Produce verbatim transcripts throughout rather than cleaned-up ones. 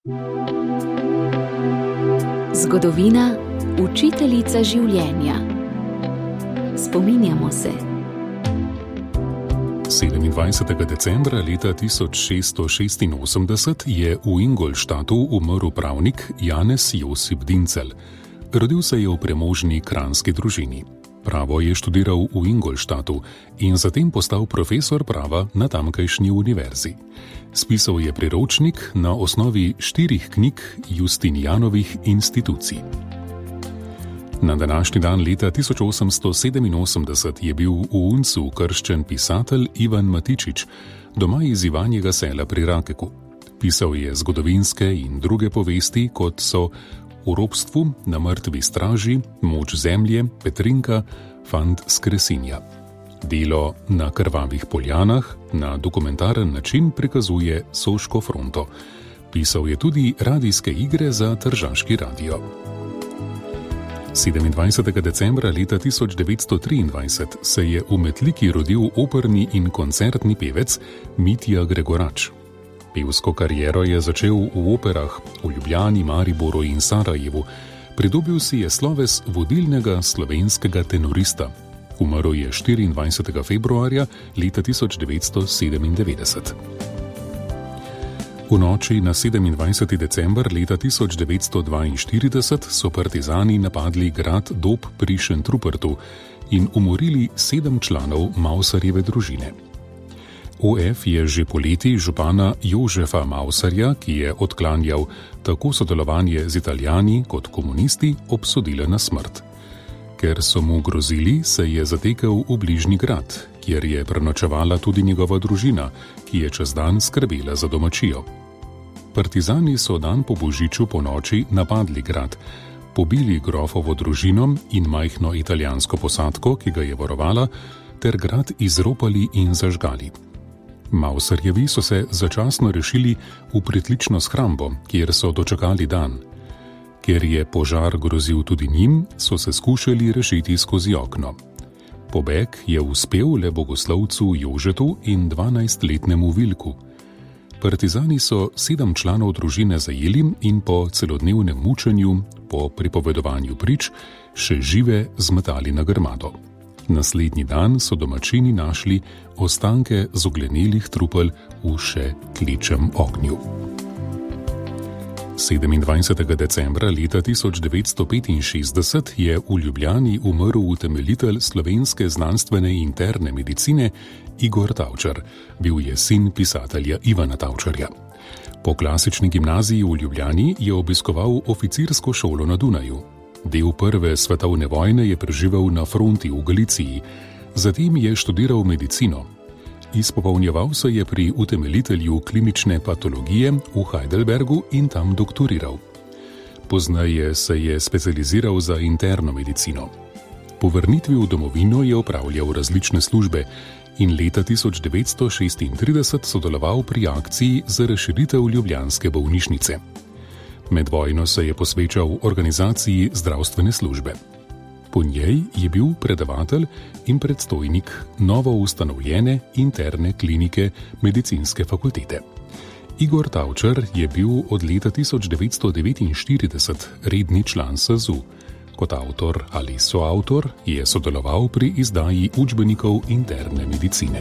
Zgodovina, učiteljica življenja. Spominjamo se. sedemindvajsetega decembra leta tisoč šeststo šestinosemdeset je v Ingolstadtu umrl pravnik Janez Josip Dincelj. Rodil se je v premožni kranjski družini. Pravo je študiral v Ingolstadtu in zatem postal profesor prava na tamkajšnji univerzi. Spisal je priročnik na osnovi štirih knjig Justinijanovih institucij. Na današnji dan leta tisoč osemsto sedeminosemdeset je bil v Uncu krščen pisatelj Ivan Matičič, doma iz Ivanjega Sela pri Rakeku. Pisal je zgodovinske in druge povesti, kot so V ropstvu, Na mrtvi straži, Moč zemlje, Petrinka, Fant s Kresinja. Delo Na krvavih poljanah na dokumentaren način prikazuje Soško fronto. Pisal je tudi radijske igre za tržaški radio. sedemindvajsetega decembra leta tisoč devetsto triindvajset se je v Metliki rodil operni in koncertni pevec Mitja Gregorač. Pevsko kariero je začel v operah v Ljubljani, Mariboru in Sarajevu. Pridobil si je sloves vodilnega slovenskega tenorista. Umrl je štiriindvajsetega februarja leta tisoč devetsto sedemindevetdeset. V noči na sedemindvajseti december leta tisoč devetsto dvainštirideset so partizani napadli grad Dob pri Šentrupertu in umorili sedem članov Mauserjeve družine. O F je že poleti župana Jožefa Mausarja, ki je odklanjal tako sodelovanje z Italijani kot komunisti, obsodila na smrt. Ker so mu grozili, se je zatekel v bližnji grad, kjer je prenočevala tudi njegova družina, ki je čez dan skrbela za domačijo. Partizani so dan po božiču po noči napadli grad, pobili grofovo družino in majhno italijansko posadko, ki ga je varovala, ter grad izropali in zažgali. Mausarjevi so se začasno rešili v pritlično shrambo, kjer so dočakali dan. Ker je požar grozil tudi njim, so se skušali rešiti skozi okno. Pobeg je uspel le bogoslovcu Jožetu in dvanajstletnemu Vilku. Partizani so sedem članov družine zajeli in po celodnevnem mučenju, po pripovedovanju prič, še žive zmetali na grmado. Naslednji dan so domačini našli ostanke zoglenelih trupel v še tlečem ognju. sedemindvajsetega decembra leta tisoč devetsto petinšestdeset je v Ljubljani umrl utemeljitelj slovenske znanstvene interne medicine Igor Tavčar. Bil je sin pisatelja Ivana Tavčarja. Po klasični gimnaziji v Ljubljani je obiskoval oficirsko šolo na Dunaju. Del prve svetovne vojne je preživel na fronti v Galiciji, zatem je študiral medicino. Izpopolnjeval se je pri utemeljitelju klinične patologije v Heidelbergu in tam doktoriral. Pozneje se je specializiral za interno medicino. Po vrnitvi v domovino je opravljal različne službe in leta tisoč devetsto šestintrideset sodeloval pri akciji za razširitev ljubljanske bolnišnice. Med vojno se je posvečal organizaciji zdravstvene službe. Po njej je bil predavatelj in predstojnik novo ustanovljene interne klinike medicinske fakultete. Igor Tavčar je bil od leta tisoč devetsto devetinštirideset redni član S A Z U. Kot avtor ali soavtor je sodeloval pri izdaji učbenikov interne medicine.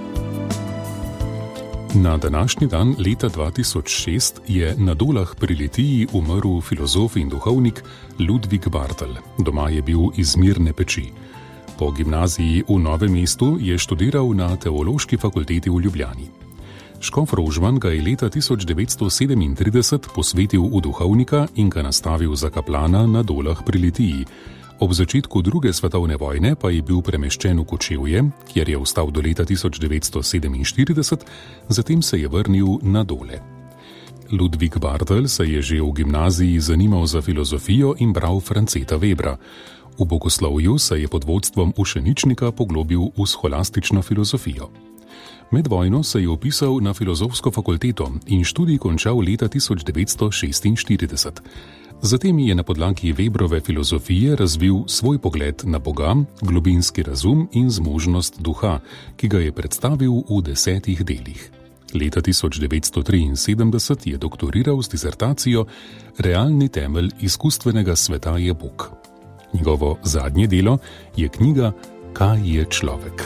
Na današnji dan leta dva tisoč šest je na Dolah pri Litiji umrl filozof in duhovnik Ludvik Bartl. Doma je bil iz Mirne Peči. Po gimnaziji v Novem mestu je študiral na Teološki fakulteti v Ljubljani. Škof Rožman ga je leta tisoč devetsto sedemintrideset posvetil v duhovnika in ga nastavil za kaplana na Dolah pri Litiji. Ob začetku druge svetovne vojne pa je bil premeščen v Kočevje, kjer je ostal do leta tisoč devetsto sedeminštirideset, zatem se je vrnil na Dole. Ludvik Bartl se je že v gimnaziji zanimal za filozofijo in bral Franceta Webra. V bogoslovju se je pod vodstvom Ušeničnika poglobil v scholastično filozofijo. Med vojno se je vpisal na filozofsko fakulteto in študij končal leta tisoč devetsto šestinštirideset. Zatem je na podlagi Webrove filozofije razvil svoj pogled na Boga, globinski razum in zmožnost duha, ki ga je predstavil v desetih delih. Leta tisoč devetsto triinsedemdeset je doktoriral z disertacijo Realni temelj izkustvenega sveta je Bog. Njegovo zadnje delo je knjiga Kaj je človek?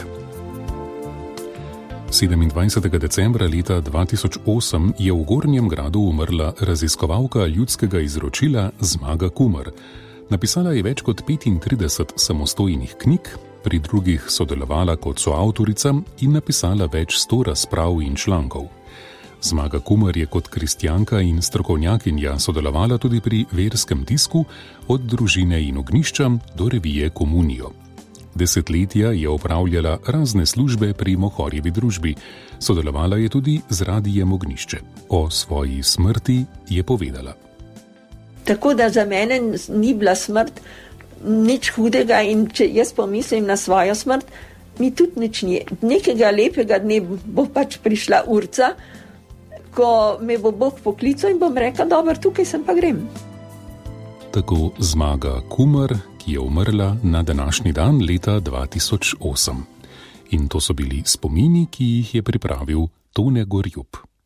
sedemindvajsetega decembra leta dva tisoč osem je v Gornjem Gradu umrla raziskovalka ljudskega izročila Zmaga Kumer. Napisala je več kot petintrideset samostojnih knjig, pri drugih sodelovala kot soavtorica in napisala več sto razprav in člankov. Zmaga Kumer je kot kristjanka in strokovnjakinja sodelovala tudi pri verskem tisku, od Družine in ognjišča do revije Komunijo. Desetletja je opravljala razne službe pri Mohorjevi družbi. Sodelovala je tudi z Radijem Ognjišče. O svoji smrti je povedala. Tako da za mene ni bila smrt nič hudega in če jaz pomislim na svojo smrt, mi tudi nič ni. Nekega lepega dne bo pač prišla urca, ko me bo Bog poklical in bom rekla, dobro, tukaj sem pa grem. Tako Zmaga Kumer, ki je umrla na današnji dan leta dva tisoč osem. In to so bili spomini, ki jih je pripravil Tone Gorjup.